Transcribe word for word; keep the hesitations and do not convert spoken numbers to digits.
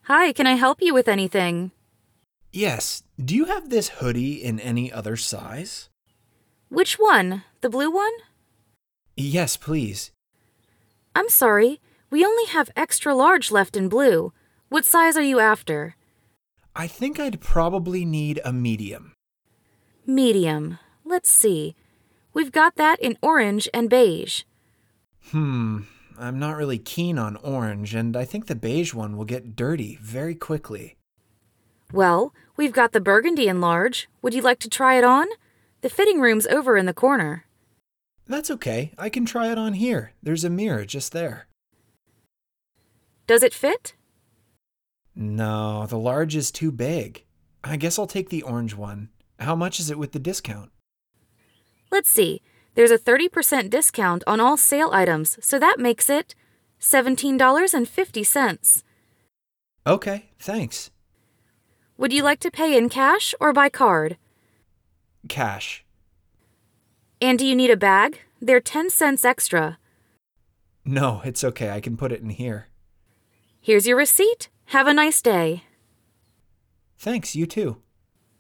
Hi, can I help you with anything? Yes, do you have this hoodie in any other size? Which one? The blue one? Yes, please. I'm sorry, we only have extra large left in blue. What size are you after? I think I'd probably need a medium. Medium. Let's see. We've got that in orange and beige. Hmm, I'm not really keen on orange, and I think the beige one will get dirty very quickly. Well, we've got the burgundy in large. Would you like to try it on? The fitting room's over in the corner. That's okay, I can try it on here. There's a mirror just there. Does it fit? No, the large is too big. I guess I'll take the orange one. How much is it with the discount? Let's see. There's a thirty percent discount on all sale items, so that makes it seventeen dollars and fifty cents. Okay, thanks. Would you like to pay in cash or by card? Cash. And do you need a bag? They're ten cents extra. No, it's okay, I can put it in here. Here's your receipt. Have a nice day. Thanks, you too.